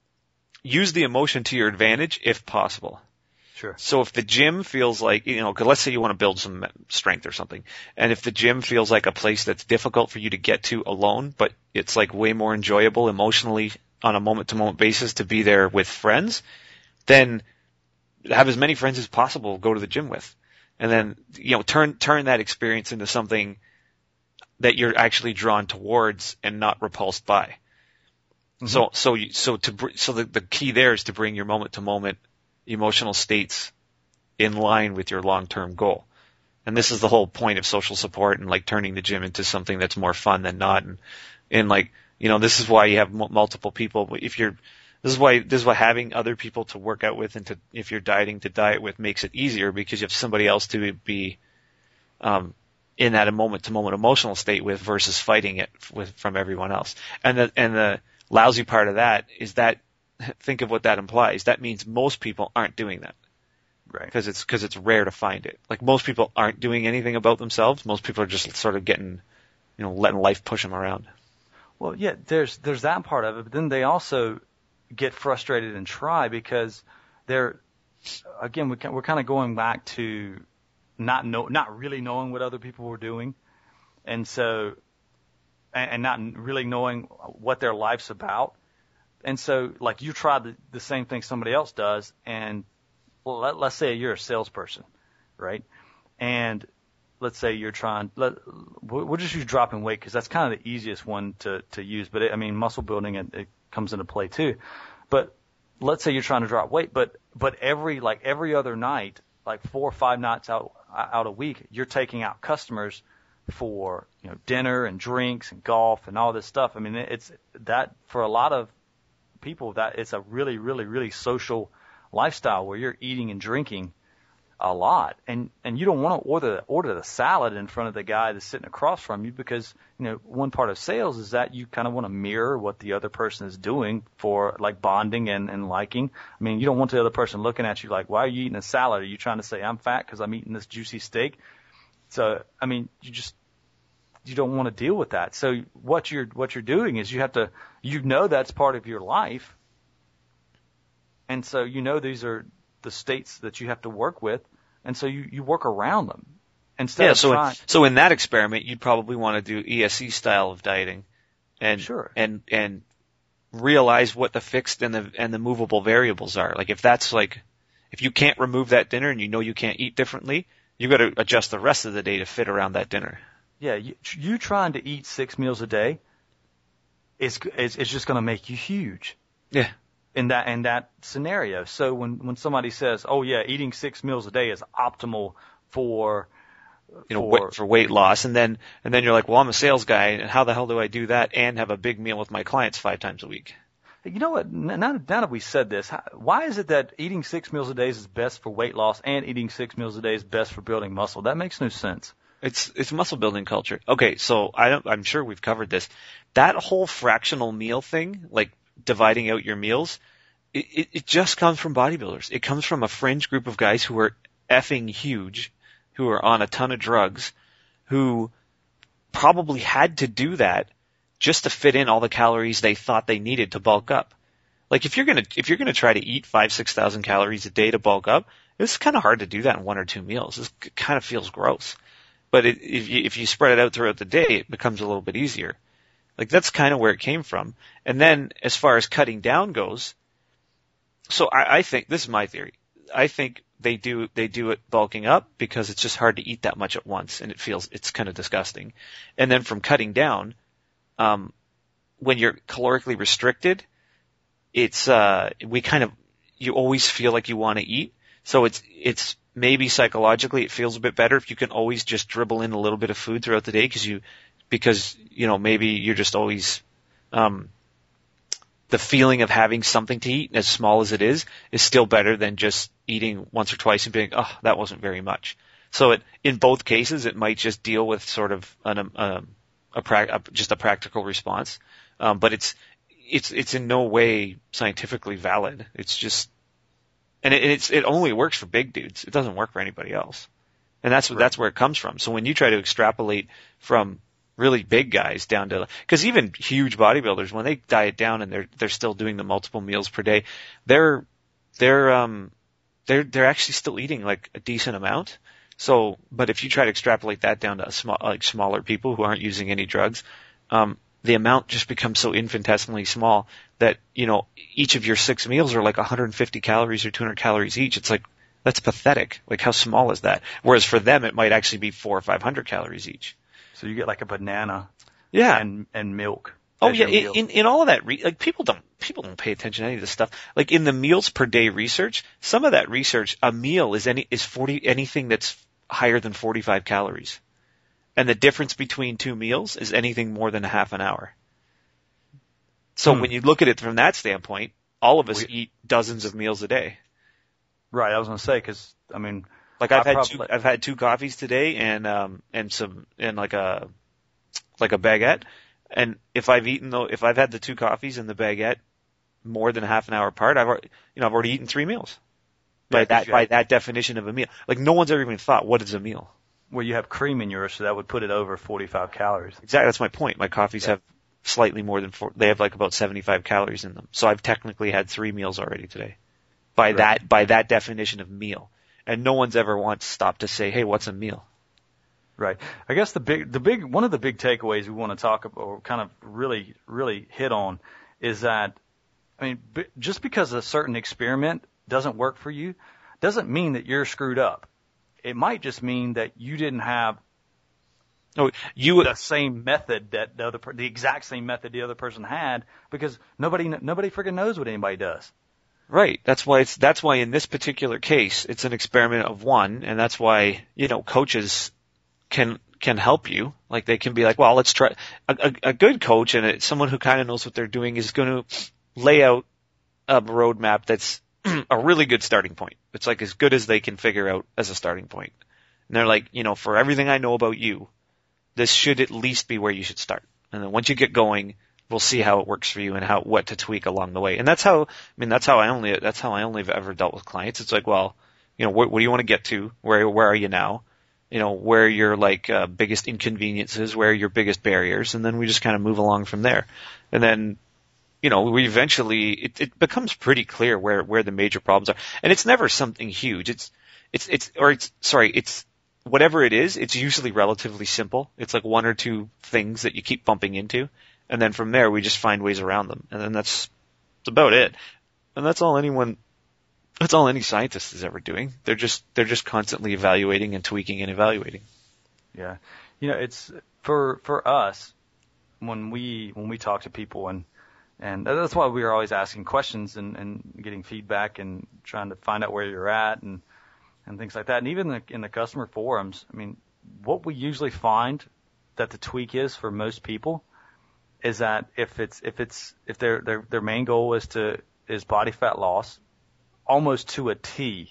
use the emotion to your advantage if possible. Sure. So if the gym feels like, you know, 'cause let's say you want to build some strength or something, and if the gym feels like a place that's difficult for you to get to alone, but it's like way more enjoyable emotionally on a moment-to-moment basis to be there with friends, then have as many friends as possible go to the gym with. And then, you know, turn turn that experience into something that you're actually drawn towards and not repulsed by. Mm-hmm. So so you, so to so the the key there is to bring your moment-to-moment emotional states in line with your long-term goal. And this is the whole point of social support and like turning the gym into something that's more fun than not. And, and like, you know, this is why you have m- multiple people. If you're, this is why, this is why having other people to work out with and to, if you're dieting to diet with makes it easier because you have somebody else to be, um, in that moment to moment emotional state with versus fighting it with, from everyone else. And the, and the lousy part of that is that, think of what that implies. That means most people aren't doing that. Right. Because it's, because it's rare to find it. Like most people aren't doing anything about themselves. Most people are just sort of getting, you know, letting life push them around. Well, yeah, there's, there's that part of it, but then they also get frustrated and try because they're, again, we can, we're kind of going back to not know, not really knowing what other people were doing. And so, and, and not really knowing what their life's about. And so, like, you try the, the same thing somebody else does, and well, let, let's say you're a salesperson, right? And let's say you're trying, let, we'll just use dropping weight because that's kind of the easiest one to, to use. But, it, I mean, muscle building, it, it comes into play too. But let's say you're trying to drop weight, but but every, like, every other night, like four or five nights out, out a week, you're taking out customers for, you know, dinner and drinks and golf and all this stuff. I mean, it's that for a lot of people that it's a really, really, really social lifestyle where you're eating and drinking a lot, and and you don't want to order order the salad in front of the guy that's sitting across from you because, you know, one part of sales is that you kind of want to mirror what the other person is doing for like bonding and and liking. I mean, you don't want the other person looking at you like, why are you eating a salad? Are you trying to say I'm fat because I'm eating this juicy steak? So I mean, you just you don't want to deal with that. So what you're what you're doing is you have to, you know, that's part of your life, and so you know these are the states that you have to work with, and so you, you work around them instead yeah, of so trying. In, so in that experiment, you'd probably want to do E S C style of dieting, and sure. and and realize what the fixed and the and the movable variables are. Like if that's like if you can't remove that dinner and you know you can't eat differently, you got to adjust the rest of the day to fit around that dinner. Yeah, you, you trying to eat six meals a day is is, is just going to make you huge. Yeah. In that in that scenario. So when when somebody says, "Oh yeah, eating six meals a day is optimal for you know for, weight, for weight loss," and then and then you're like, "Well, I'm a sales guy, and how the hell do I do that and have a big meal with my clients five times a week?" You know what? Now, now that we said this, how, why is it that eating six meals a day is best for weight loss and eating six meals a day is best for building muscle? That makes no sense. It's it's muscle building culture. Okay, so I don't, I'm sure we've covered this. That whole fractional meal thing, like dividing out your meals, it, it, it just comes from bodybuilders. It comes from a fringe group of guys who are effing huge, who are on a ton of drugs, who probably had to do that just to fit in all the calories they thought they needed to bulk up. Like if you're gonna if you're gonna try to eat five six thousand calories a day to bulk up, it's kind of hard to do that in one or two meals. It kind of feels gross. But it, if you if you spread it out throughout the day, it becomes a little bit easier. Like that's kind of where it came from. And then as far as cutting down goes, so I, I think this is my theory. I think they do they do it bulking up because it's just hard to eat that much at once, and it feels it's kind of disgusting. And then from cutting down, um, when you're calorically restricted, it's uh we kind of you always feel like you want to eat. So it's it's maybe psychologically it feels a bit better if you can always just dribble in a little bit of food throughout the day because you because you know maybe you're just always um the feeling of having something to eat, as small as it is, is still better than just eating once or twice and being, oh, that wasn't very much. So it, in both cases, it might just deal with sort of an, um, a, pra- a just a practical response. Um, but it's, it's, it's in no way scientifically valid. It's just, and it, it's, it only works for big dudes. It doesn't work for anybody else. And that's, right. That's where it comes from. So when you try to extrapolate from really big guys down to, because even huge bodybuilders, when they diet down and they're they're still doing the multiple meals per day, they're they're um they're they're actually still eating like a decent amount. So, but if you try to extrapolate that down to a small like smaller people who aren't using any drugs, um, the amount just becomes so infinitesimally small that you know each of your six meals are like one hundred fifty calories or two hundred calories each. It's like that's pathetic. Like how small is that? Whereas for them, it might actually be four or five hundred calories each. So you get like a banana, yeah, and and milk. Oh yeah, in, in in all of that, re- like people don't people don't pay attention to any of this stuff. Like in the meals per day research, some of that research, a meal is any is forty anything that's higher than forty-five calories, and the difference between two meals is anything more than a half an hour. So hmm. when you look at it from that standpoint, all of us we, eat dozens of meals a day. Right, I was going to say because I mean. Like I've I had probably, two, I've had two coffees today and um and some and like a like a baguette, and if I've eaten though if I've had the two coffees and the baguette more than half an hour apart, I've already, you know I've already eaten three meals by yeah, that by have, that definition of a meal. Like no one's ever even thought what is a meal. Well, you have cream in yours, so that would put it over forty-five calories. Exactly, that's my point. My coffees yeah. have slightly more than four. They have like about seventy-five calories in them, so I've technically had three meals already today. By right. that by that definition of meal. And no one's ever once stopped to say, hey, what's a meal? Right. I guess the big, the big, one of the big takeaways we want to talk about or kind of really, really hit on is that, I mean, b- just because a certain experiment doesn't work for you doesn't mean that you're screwed up. It might just mean that you didn't have oh, you, the same method that the other, the exact same method the other person had because nobody, nobody freaking knows what anybody does. Right. That's why it's, that's why in this particular case, it's an experiment of one, and that's why, you know, coaches can, can help you. Like they can be like, well, let's try, a, a, a good coach and a, someone who kind of knows what they're doing is going to lay out a roadmap that's a really good starting point. It's like as good as they can figure out as a starting point. And they're like, you know, for everything I know about you, this should at least be where you should start. And then once you get going, we'll see how it works for you and how, what to tweak along the way. And that's how, I mean, that's how I only, that's how I only have ever dealt with clients. It's like, well, you know, what, what do you want to get to? Where, where are you now? You know, where are your like, uh, biggest inconveniences? Where are your biggest barriers? And then we just kind of move along from there. And then, you know, we eventually, it, it becomes pretty clear where, where the major problems are. And it's never something huge. It's, it's, it's, or it's, sorry, it's, whatever it is, it's usually relatively simple. It's like one or two things that you keep bumping into. And then from there, we just find ways around them. And then that's, that's about it. And that's all anyone, that's all any scientist is ever doing. They're just, they're just constantly evaluating and tweaking and evaluating. Yeah. You know, it's, for, for us, when we, when we talk to people and, and that's why we are always asking questions and, and getting feedback and trying to find out where you're at and, and things like that. And even in the, in the customer forums, I mean, what we usually find that the tweak is for most people is that if it's if it's if their their their main goal is to is body fat loss, almost to a T.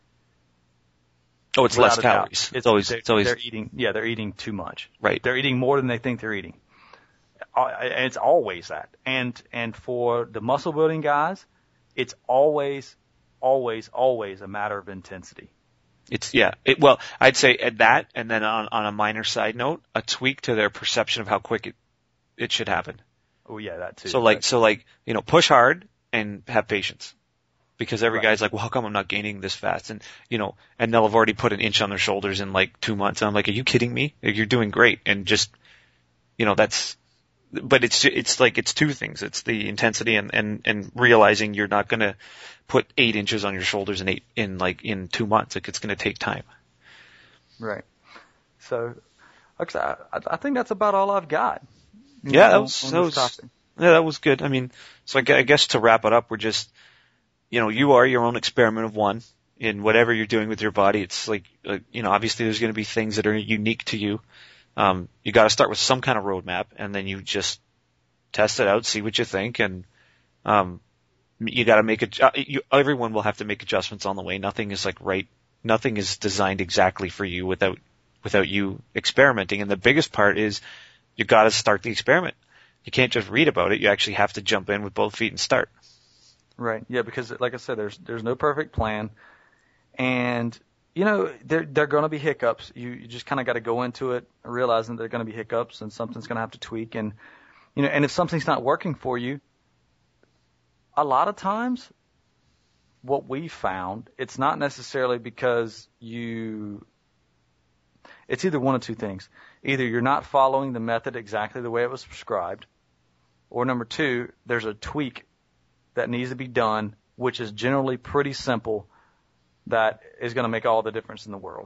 Oh, it's less calories. It's always it's always they're eating yeah they're eating too much. Right. They're eating more than they think they're eating. And it's always that. And and for the muscle building guys, it's always always always a matter of intensity. It's, yeah. It, well, I'd say at that, and then on, on a minor side note, a tweak to their perception of how quick it, it should happen. Oh yeah, that too. So like, Right. so like, you know, push hard and have patience. Because every Right. guy's like, well, how come I'm not gaining this fast? And, you know, and they'll have already put an inch on their shoulders in like two months. And I'm like, are you kidding me? Like, you're doing great. And just, you know, that's, but it's, it's like, it's two things. It's the intensity and, and, and realizing you're not going to put eight inches on your shoulders in eight, in like, in two months. Like, it's going to take time. Right. So, like I, said, I, I think that's about all I've got. Yeah, know, that was, on that this was, topic. yeah, that was good. I mean, so I gu- I guess to wrap it up, we're just, you know, you are your own experiment of one in whatever you're doing with your body. It's like, uh, you know, obviously there's going to be things that are unique to you. Um, you got to start with some kind of roadmap, and then you just test it out, see what you think, and um, you got to make it. Uh, you, everyone will have to make adjustments on the way. Nothing is like right. Nothing is designed exactly for you without without you experimenting. And the biggest part is you got to start the experiment. You can't just read about it. You actually have to jump in with both feet and start. Right. Yeah, because like I said, there's there's no perfect plan, and you know there there are going to be hiccups. You you just kind of got to go into it realizing there are going to be hiccups and something's going to have to tweak, and you know, and if something's not working for you, a lot of times, what we found, it's not necessarily because you. It's either one of two things. Either you're not following the method exactly the way it was prescribed, or number two, there's a tweak that needs to be done, which is generally pretty simple, that is going to make all the difference in the world.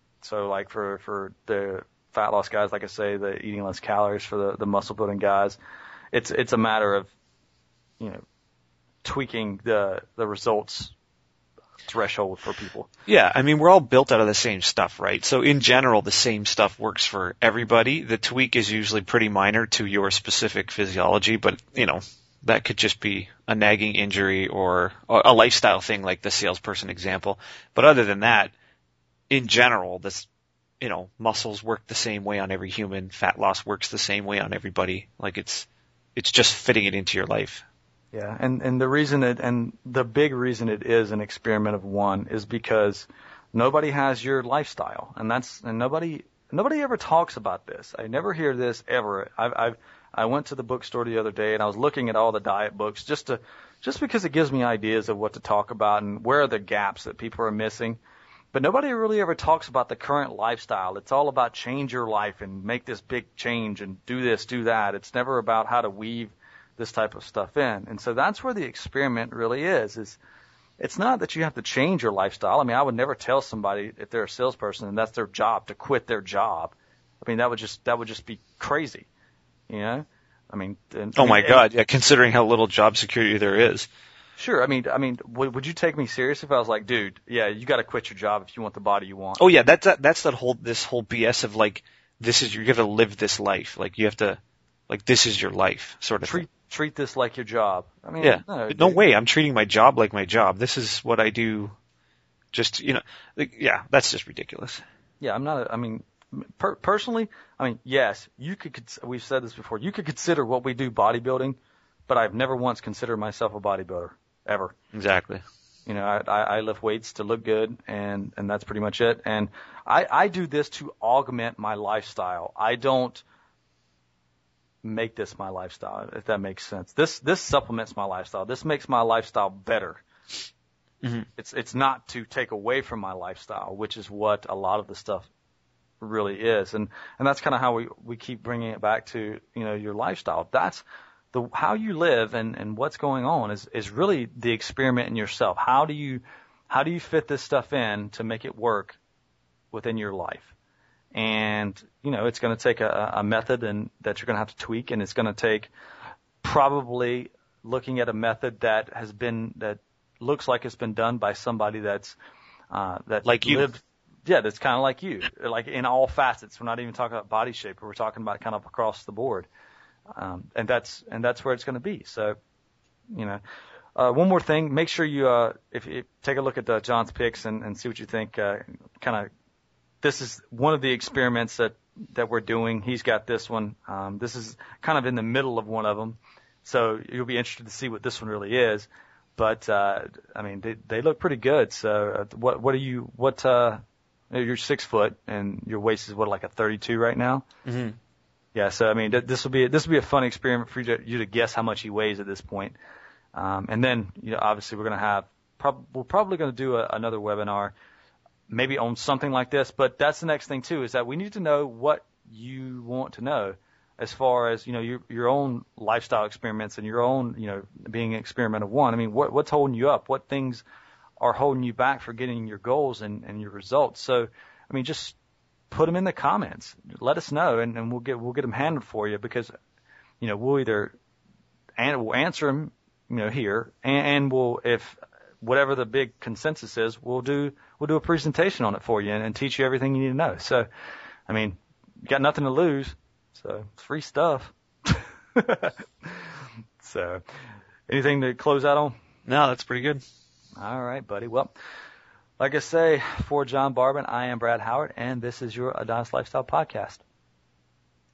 So like for, for the fat loss guys, like I say, the eating less calories, for the, the muscle building guys, it's, it's a matter of, you know, tweaking the, the results threshold for people. Yeah, I mean, we're all built out of the same stuff, right? So in general, the same stuff works for everybody. The tweak is usually pretty minor to your specific physiology, but, you know, that could just be a nagging injury or a lifestyle thing like the salesperson example. But other than that, in general, this, you know, muscles work the same way on every human. Fat loss works the same way on everybody. Like it's, it's just fitting it into your life. Yeah, and, and the reason it, and the big reason it is an experiment of one is because nobody has your lifestyle, and that's, and nobody, nobody ever talks about this. I never hear this ever. I've, I've, I went to the bookstore the other day and I was looking at all the diet books just to, just because it gives me ideas of what to talk about and where are the gaps that people are missing. But nobody really ever talks about the current lifestyle. It's all about change your life and make this big change and do this, do that. It's never about how to weave this type of stuff in. And so that's where the experiment really is, is it's not that you have to change your lifestyle. I mean, I would never tell somebody if they're a salesperson and that's their job to quit their job. I mean, that would just, that would just be crazy. You know, I mean, and, oh my and, God, yeah, considering how little job security there is. Sure. I mean, I mean, would, would you take me serious if I was like, dude, yeah, you got to quit your job if you want the body you want? Oh yeah, that's that, that's that whole this whole B S of like, this is you're gonna live this life. Like you have to, like this is your life, sort of treat thing. treat this like your job. I mean, yeah, no, no way. I'm treating my job like my job. This is what I do. Just you know, like, yeah, that's just ridiculous. Yeah, I'm not. A, I mean. Per- personally, I mean, yes, you could, cons- we've said this before, you could consider what we do bodybuilding, but I've never once considered myself a bodybuilder, ever. Exactly. You know, I, I, I lift weights to look good, and, and that's pretty much it. And I, I do this to augment my lifestyle. I don't make this my lifestyle, if that makes sense. This, this supplements my lifestyle. This makes my lifestyle better. Mm-hmm. It's, it's not to take away from my lifestyle, which is what a lot of the stuff really is. And, and that's kind of how we, we keep bringing it back to, you know, your lifestyle. That's the, how you live and, and what's going on is, is really the experiment in yourself. How do you, how do you fit this stuff in to make it work within your life? And, you know, it's going to take a, a method and that you're going to have to tweak, and it's going to take probably looking at a method that has been, that looks like it's been done by somebody that's, uh, that like you. lived, yeah, that's kind of like you, like in all facets. We're not even talking about body shape. We're talking about kind of across the board. Um, and that's, and that's where it's going to be. So, you know, uh, one more thing, make sure you, uh, if you take a look at uh, John's picks and, and see what you think, uh, kind of, this is one of the experiments that, that we're doing. He's got this one. Um, this is kind of in the middle of one of them. So you'll be interested to see what this one really is. but uh, I mean, they they look pretty good. So uh, what what are you what uh, you're six foot and your waist is what like a thirty-two right now. Mm-hmm. Yeah. So I mean, th- this will be this will be a fun experiment for you to, you to guess how much he weighs at this point. Um, and then you know, obviously we're gonna have prob- we're probably gonna do a, another webinar, maybe on something like this. But that's the next thing too, is that we need to know what you want to know. As far as, you know, your your own lifestyle experiments and your own, you know, being experiment of one. I mean, what what's holding you up? What things are holding you back for getting your goals and, and your results? So, I mean, just put them in the comments. Let us know, and, and we'll get we'll get them handled for you, because, you know, we'll either and we'll answer them, you know, here, and, and we'll, if whatever the big consensus is, we'll do we'll do a presentation on it for you and, and teach you everything you need to know. So, I mean, you got nothing to lose. So it's free stuff. So anything to close out on? No, that's pretty good. All right, buddy. Well, like I say, for John Barbin, I am Brad Howard, and this is your Adonis Lifestyle Podcast.